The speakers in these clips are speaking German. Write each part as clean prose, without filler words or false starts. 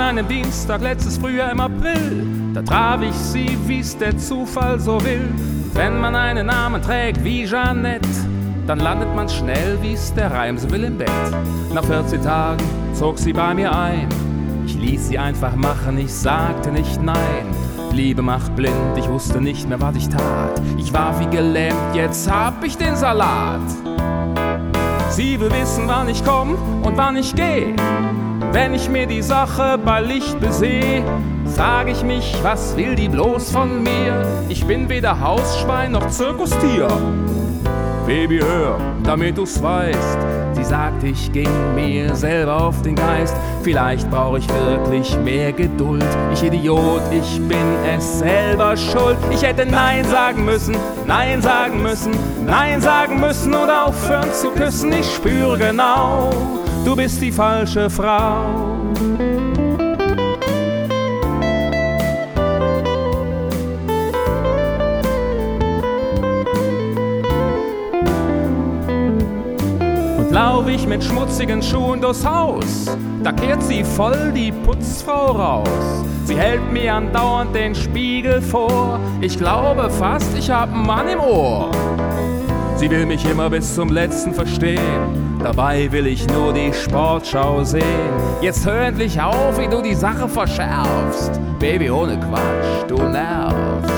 einem Dienstag letztes Frühjahr im April. Da traf ich sie, wie's der Zufall so will. Wenn man einen Namen trägt wie Jeanette, dann landet man schnell, wie's der Reim so will, im Bett. Nach 14 Tagen zog sie bei mir ein. Ich ließ sie einfach machen, ich sagte nicht nein. Liebe macht blind, ich wusste nicht mehr, was ich tat. Ich war wie gelähmt, jetzt hab ich den Salat. Sie will wissen, wann ich komm und wann ich geh. Wenn ich mir die Sache bei Licht beseh, frag ich mich, was will die bloß von mir? Ich bin weder Hausschwein noch Zirkustier. Baby, hör, damit du's weißt. Sie sagt, ich ging mir selber auf den Geist. Vielleicht brauch ich wirklich mehr Geduld. Ich Idiot, ich bin es selber schuld. Ich hätte Nein sagen müssen, Nein sagen müssen, Nein sagen müssen oder aufhören zu küssen. Ich spüre genau, du bist die falsche Frau. Lauf ich mit schmutzigen Schuhen durchs Haus, da kehrt sie voll die Putzfrau raus. Sie hält mir andauernd den Spiegel vor, ich glaube fast, ich hab einen Mann im Ohr. Sie will mich immer bis zum Letzten verstehen, dabei will ich nur die Sportschau sehen. Jetzt hör endlich auf, wie du die Sache verschärfst. Baby, ohne Quatsch, du nervst.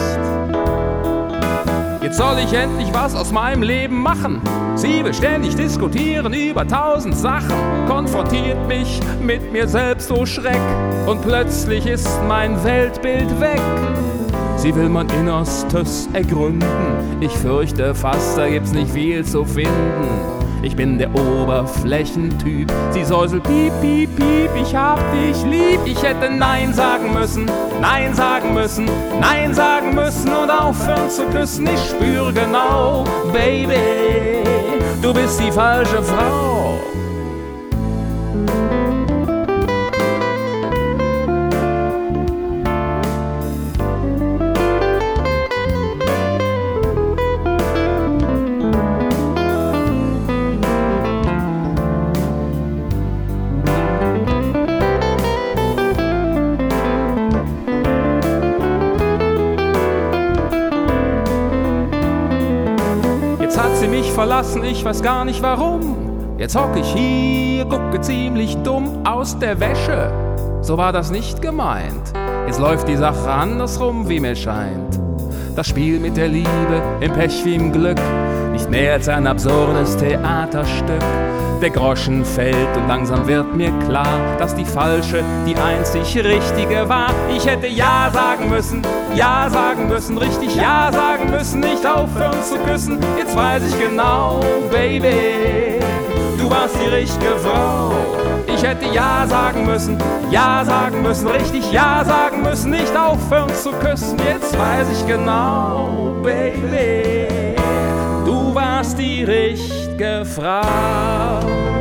Jetzt soll ich endlich was aus meinem Leben machen. Sie will ständig diskutieren über 1000 Sachen, konfrontiert mich mit mir selbst, oh Schreck, und plötzlich ist mein Weltbild weg. Sie will mein Innerstes ergründen, ich fürchte fast, da gibt's nicht viel zu finden. Ich bin der Oberflächentyp, sie säuselt piep, piep, piep, ich hab dich lieb. Ich hätte Nein sagen müssen, Nein sagen müssen, Nein sagen müssen und aufhören zu küssen. Ich spüre genau, Baby, du bist die falsche Frau. Jetzt hat sie mich verlassen, ich weiß gar nicht warum. Jetzt hock ich hier, gucke ziemlich dumm aus der Wäsche. So war das nicht gemeint. Jetzt läuft die Sache andersrum, wie mir scheint. Das Spiel mit der Liebe, im Pech wie im Glück, nicht mehr als ein absurdes Theaterstück. Der Groschen fällt und langsam wird mir klar, dass die falsche die einzig richtige war. Ich hätte Ja sagen müssen, Ja sagen müssen, richtig Ja sagen müssen, nicht aufhören zu küssen. Jetzt weiß ich genau, Baby, du warst die richtige Frau. Ich hätte Ja sagen müssen, richtig Ja sagen müssen, nicht aufhören zu küssen. Jetzt weiß ich genau, Baby, du warst die richtige Frau.